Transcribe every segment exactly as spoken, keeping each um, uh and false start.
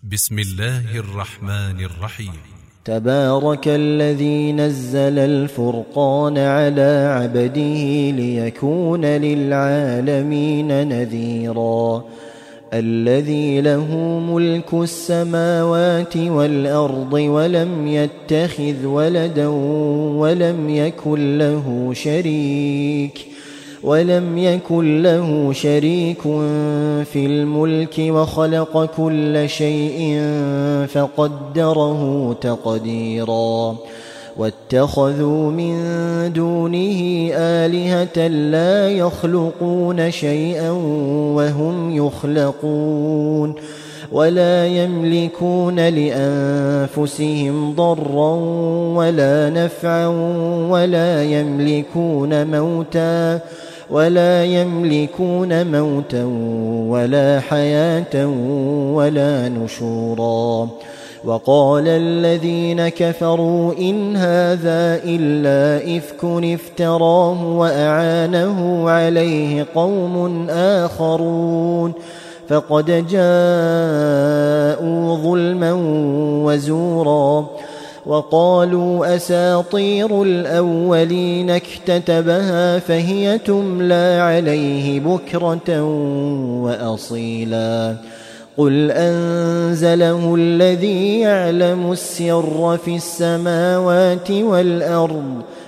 بسم الله الرحمن الرحيم. تبارك الذي نزل الفرقان على عبده ليكون للعالمين نذيرا. الذي له ملك السماوات والأرض ولم يتخذ ولدا ولم يكن له شريك ولم يكن له شريك في الملك وخلق كل شيء فقدره تقديرا. واتخذوا من دونه آلهة لا يخلقون شيئا وهم يخلقون ولا يملكون لأنفسهم ضرا ولا نفعا ولا يملكون موتا ولا يملكون موتا ولا حياة ولا نشورا. وقال الذين كفروا إن هذا إلا إفك افتراه وأعانه عليه قوم آخرون فقد جاءوا ظلما وزورا. وقالوا أساطير الأولين اكتتبها فهي تملى عليه بكرة وأصيلا. قل أنزله الذي يعلم السر في السماوات والأرض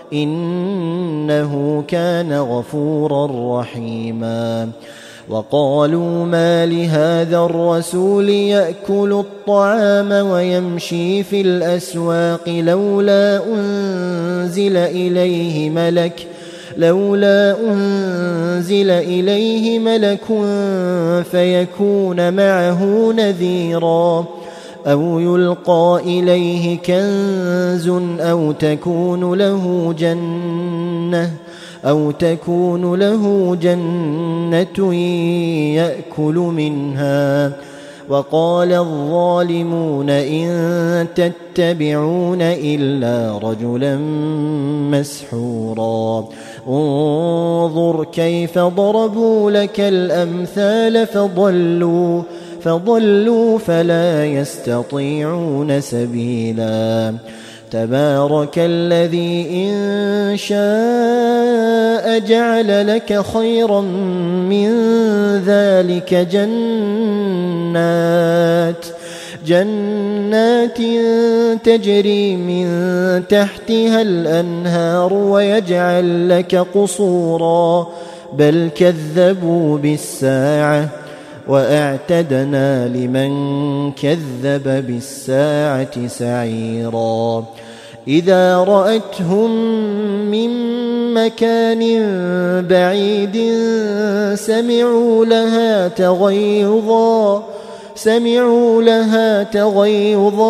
إنه كان غفورا رحيما. وقالوا ما لهذا الرسول يأكل الطعام ويمشي في الأسواق لولا أنزل إليه ملك لولا أنزل إليه ملك فيكون معه نذيرا أو يلقى إليه كنز أو تكون له جنة أو تكون له جنة يأكل منها. وقال الظالمون إن تتبعون إلا رجلا مسحورا. انظر كيف ضربوا لك الأمثال فضلوا فضلوا فلا يستطيعون سبيلا. تبارك الذي إن شاء جعل لك خيرا من ذلك جنات جنات تجري من تحتها الأنهار ويجعل لك قصورا بل كذبوا بالساعة وأعتدنا لمن كذب بالساعة سعيرا. إذا رأتهم من مكان بعيد سمعوا لها تغيظا سمعوا لها تغيظا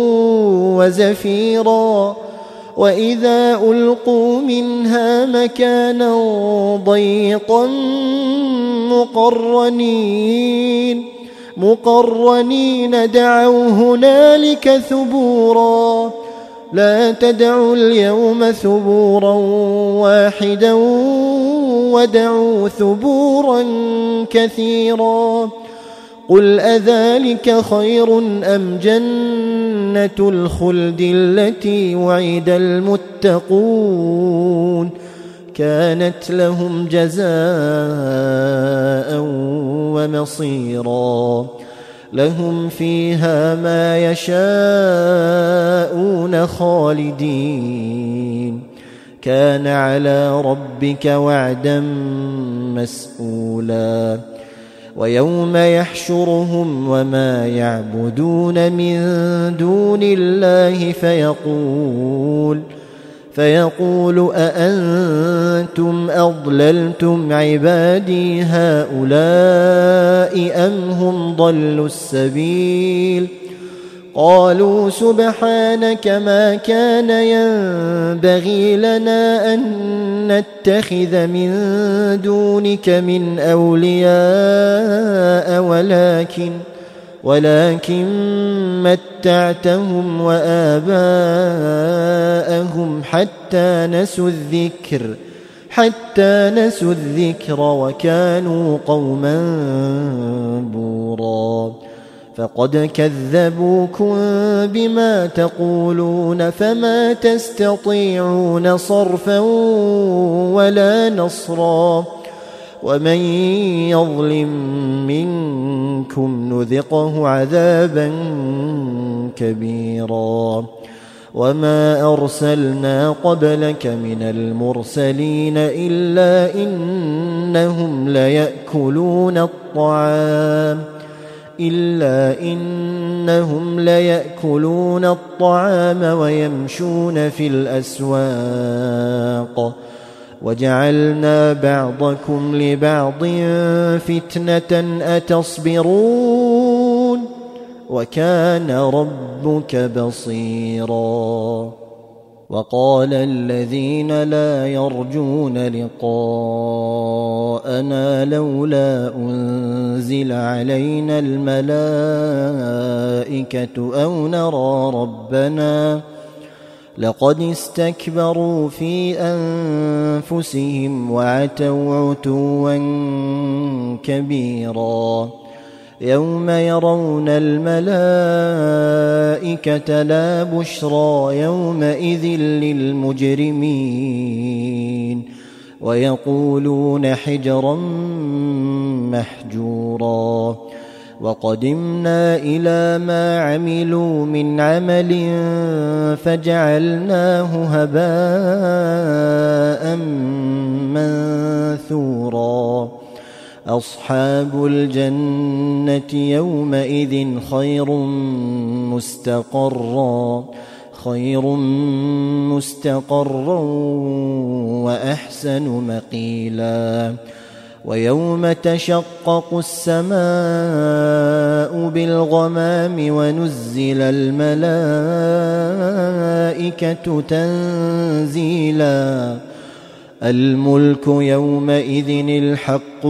وزفيرا. وإذا ألقوا منها مكانا ضيقا مقرنين مقرنين دعوا هنالك ثبورا. لا تدعوا اليوم ثبورا واحدا ودعوا ثبورا كثيرا. قل أذلك خير أم جنة الخلد التي وعد المتقون كانت لهم جزاء ومصيرا. لهم فيها ما يشاءون خالدين كان على ربك وعدا مسئولا. ويوم يحشرهم وما يعبدون من دون الله فيقول فيقول أأنتم أضللتم عبادي هؤلاء أم هم ضلوا السبيل. قالوا سبحانك ما كان ينبغي لنا أن نتخذ من دونك من أولياء ولكن ولكن متعتهم وآباءهم حتى نسوا الذكر حتى نسوا الذكر وكانوا قوما بورا. فقد كذبوكم بما تقولون فما تستطيعون صرفا ولا نصرا ومن يظلم منكم نذقه عذابا كبيرا وما أرسلنا قبلك من المرسلين إلا إنهم ليأكلون الطعام إلا إنهم ليأكلون الطعام ويمشون في الأسواق وجعلنا بعضكم لبعض فتنة أتصبرون وكان ربك بصيرا وقال الذين لا يرجون لقاءنا لولا أنزل علينا الملائكة أو نرى ربنا لقد استكبروا في أنفسهم وعتوا عتوا كبيرا يوم يرون الملائكة لا بشرى يومئذ للمجرمين ويقولون حجرا محجورا وقدمنا إلى ما عملوا من عمل فجعلناه هباء منثورا أصحاب الجنة يومئذ خير مستقرا خير مستقرا وأحسن مقيلا ويوم تشقق السماء بالغمام ونزل الملائكة تنزيلا الملك يومئذ الحق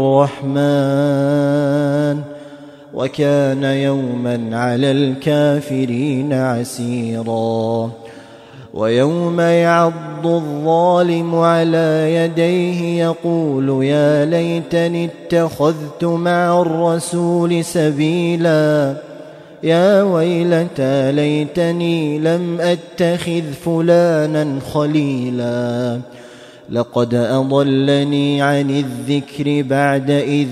للرحمن وكان يوما على الكافرين عسيرا ويوم يعض الظالم على يديه يقول يا ليتني اتخذت مع الرسول سبيلا يا ويلتى ليتني لم أتخذ فلانا خليلا لقد أضلني عن الذكر بعد إذ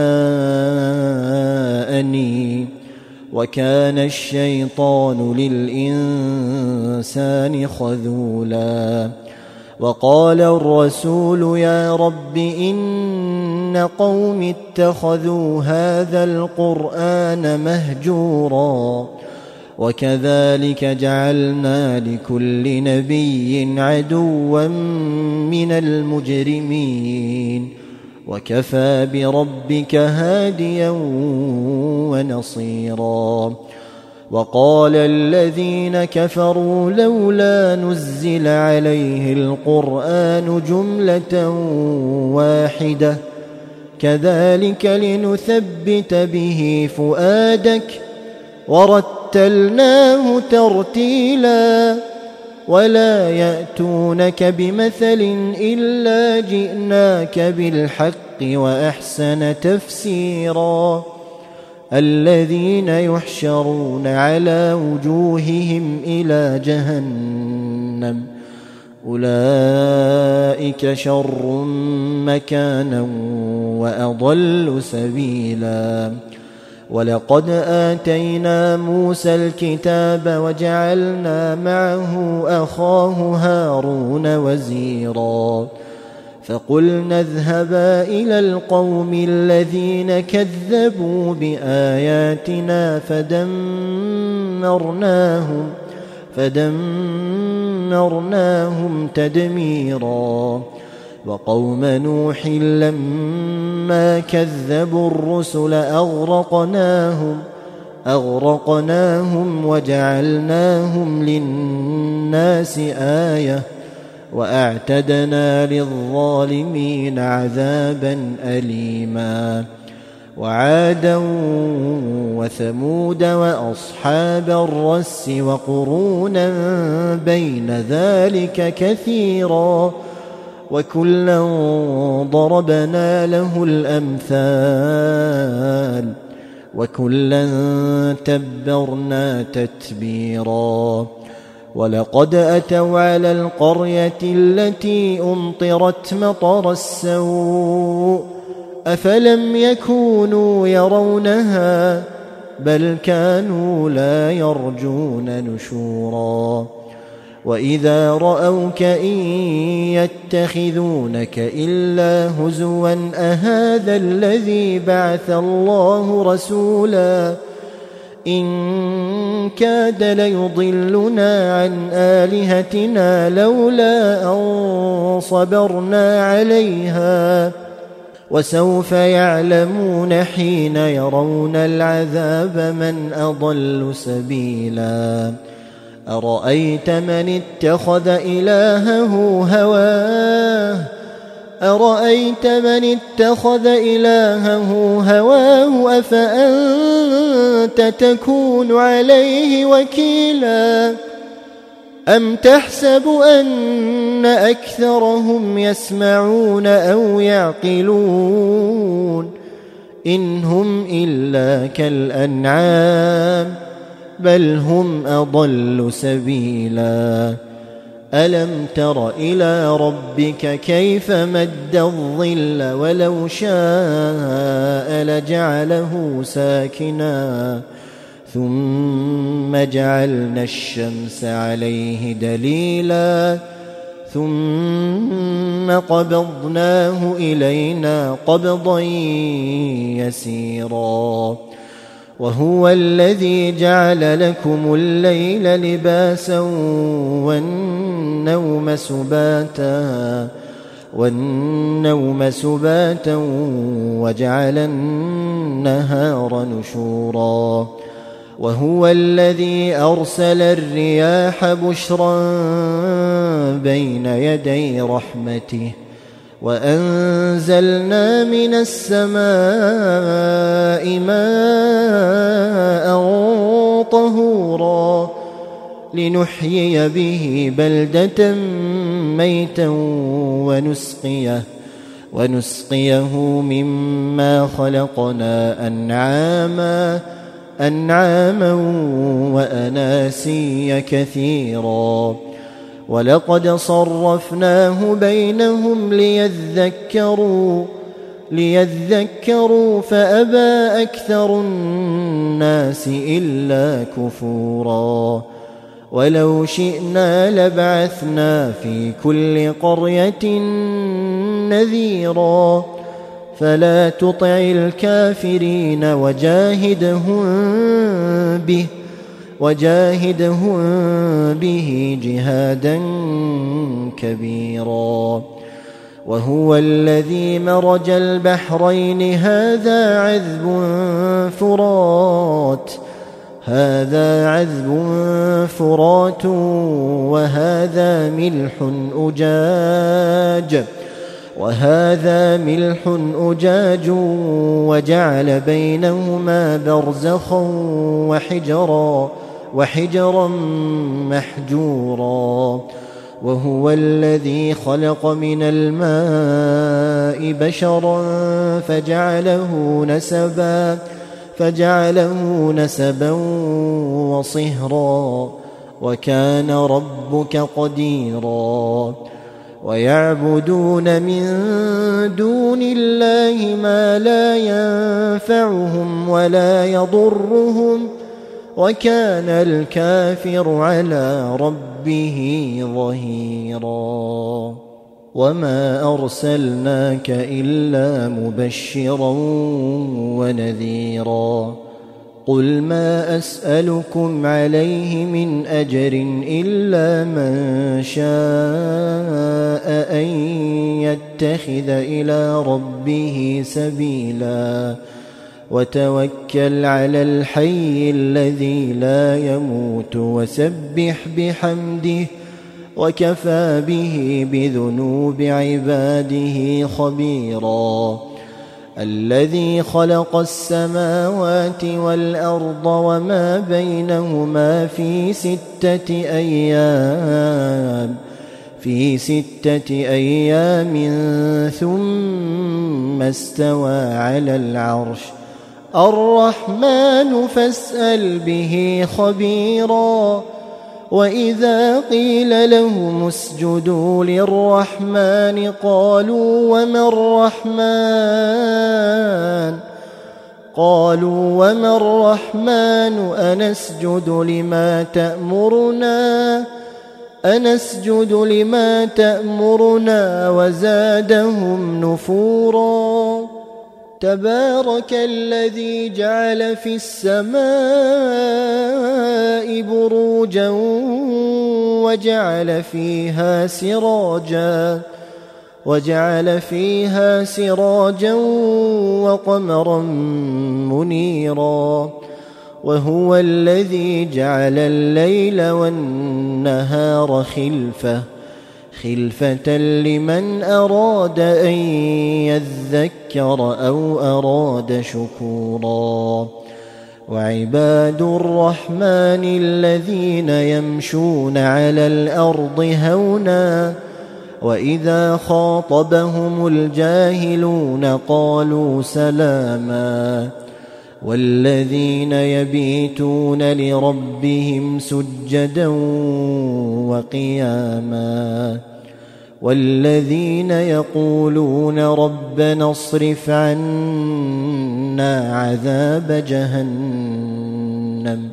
جاءني وكان الشيطان للإنسان خذولا وقال الرسول يا رب إن قوم اتخذوا هذا القرآن مهجورا وكذلك جعلنا لكل نبي عدوا من المجرمين وكفى بربك هاديا ونصيرا وقال الذين كفروا لولا نزل عليه القرآن جملة واحدة كذلك لنثبت به فؤادك ورتلناه ترتيلا ولا يأتونك بمثل إلا جئناك بالحق وأحسن تفسيرا الذين يحشرون على وجوههم إلى جهنم أولئك شر مكانا وأضل سبيلا ولقد آتينا موسى الكتاب وجعلنا معه أخاه هارون وزيرا فقلنا اذهبا إلى القوم الذين كذبوا بآياتنا فدمرناهم فدمرناهم تدميرا وقوم نوح لما كذبوا الرسل أغرقناهم أغرقناهم وجعلناهم للناس آية وأعتدنا للظالمين عذابا أليما وعادا وثمود وأصحاب الرس وقرونا بين ذلك كثيرا وكلا ضربنا له الأمثال وكلا تبرنا تتبيرا ولقد أتوا على القرية التي أمطرت مطر السوء أفلم يكونوا يرونها بل كانوا لا يرجون نشورا وإذا رأوك إن يتخذونك إلا هزوا أهذا الذي بعث الله رسولا إن كاد ليضلنا عن آلهتنا لولا أن صبرنا عليها وسوف يعلمون حين يرون العذاب من أضل سبيلا أرأيت من اتخذ إلهه هواه أرأيت من اتخذ إلهه هواه أفأنت تكون عليه وكيلا أم تحسب أن أكثرهم يسمعون أو يعقلون إن هم إلا كالأنعام بل هم أضل سبيلا ألم تر إلى ربك كيف مد الظل ولو شاء لجعله ساكنا ثم جعلنا الشمس عليه دليلا ثم قبضناه إلينا قبضا يسيرا وهو الذي جعل لكم الليل لباسا والنوم سباتا والنوم سباتا وجعل النهار نشورا وهو الذي أرسل الرياح بشرا بين يدي رحمته وأنزلنا من السماء ماء طهورا لنحيي به بلدة ميتا ونسقيه ونسقيه مما خلقنا أنعاما أنعاما وأناسيا كثيرا ولقد صرفناه بينهم ليذكروا ليذكروا فأبى أكثر الناس إلا كفورا ولو شئنا لبعثنا في كل قرية نذيرا فلا تطع الكافرين وجاهدهم به وجاهدهم به جهادا كبيرا وهو الذي مرج البحرين هذا عذب فرات هذا عذب فرات وهذا ملح أجاج وهذا ملح أجاج وجعل بينهما برزخا وحجرا وحجرا محجورا وهو الذي خلق من الماء بشرا فجعله نسبا فجعله نسبا وصهرا وكان ربك قديرا ويعبدون من دون الله ما لا ينفعهم ولا يضرهم وكان الكافر على ربه ظهيرا وما أرسلناك إلا مبشرا ونذيرا قل ما أسألكم عليه من أجر إلا من شاء أن يتخذ إلى ربه سبيلا وتوكل على الحي الذي لا يموت وسبح بحمده وكفى به بذنوب عباده خبيرا الذي خلق السماوات والأرض وما بينهما في ستة أيام في ستة أيام ثم استوى على العرش الرحمن فاسأل به خبيرا وإذا قيل لهم اسجدوا للرحمن قالوا وما الرحمن قالوا وما الرحمن أنسجد لما تأمرنا أنسجد لما تأمرنا وزادهم نفورا تبارك الذي جعل في السماء بروجا وجعل فيها سراجا وجعل فيها سراجا وقمرا منيرا وهو الذي جعل الليل والنهار خلفة خلفة لمن أراد أن يذكر أو أراد شكورا وعباد الرحمن الذين يمشون على الأرض هونا وإذا خاطبهم الجاهلون قالوا سلاما والذين يبيتون لربهم سجدا وقياما والذين يقولون ربنا اصرف عنا عذاب جهنم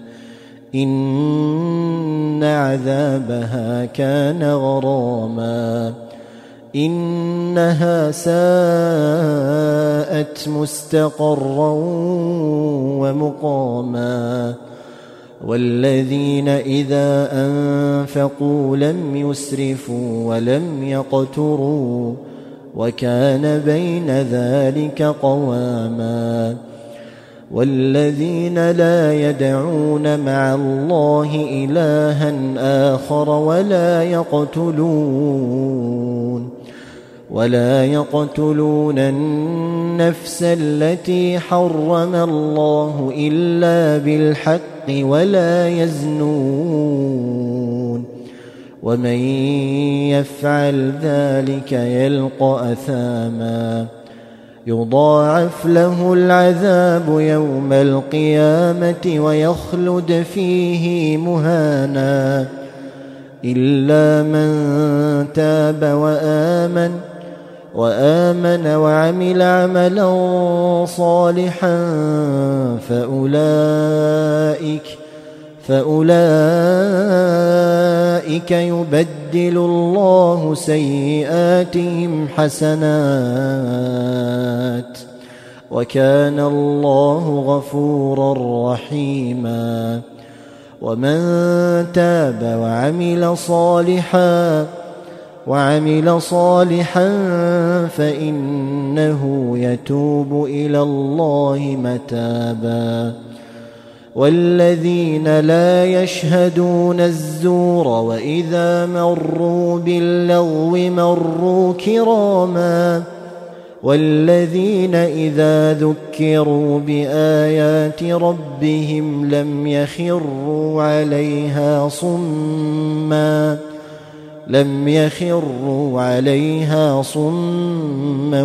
إن عذابها كان غراما إنها ساءت مستقرا ومقاما والذين إذا أنفقوا لم يسرفوا ولم يقتروا وكان بين ذلك قواما والذين لا يدعون مع الله إلها آخر ولا يقتلون ولا يقتلون النفس التي حرم الله إلا بالحق ولا يزنون ومن يفعل ذلك يلقى أثاما يضاعف له العذاب يوم القيامة ويخلد فيه مهانا إلا من تاب وآمن وآمن وعمل عملا صالحا فأولئك فأولئك يبدل الله سيئاتهم حسنات وكان الله غفورا رحيما ومن تاب وعمل صالحا وعمل صالحا فإنه يتوب إلى الله متابا والذين لا يشهدون الزور وإذا مروا باللغو مروا كراما والذين إذا ذكروا بآيات ربهم لم يخروا عليها صما لم يخروا عليها صما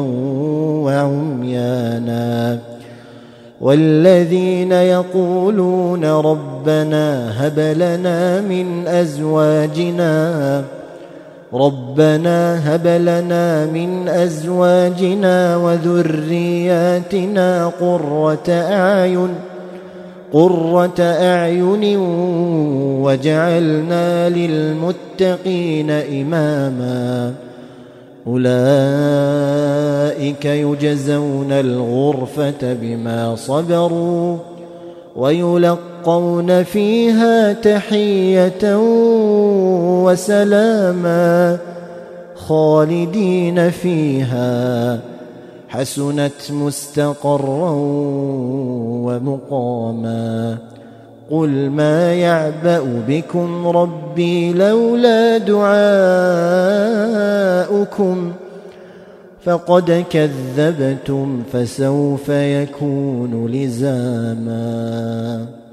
وعميانا والذين يقولون ربنا هب لنا من أزواجنا ربنا هب لنا من أزواجنا وذرياتنا قرة أعين قرة أعين وجعلنا للمتقين إماما أولئك يجزون الغرفة بما صبروا ويلقون فيها تحية وسلاما خالدين فيها حسنت مستقرا ومقاما قل ما يعبأ بكم ربي لولا دعاؤكم فقد كذبتم فسوف يكون لزاما.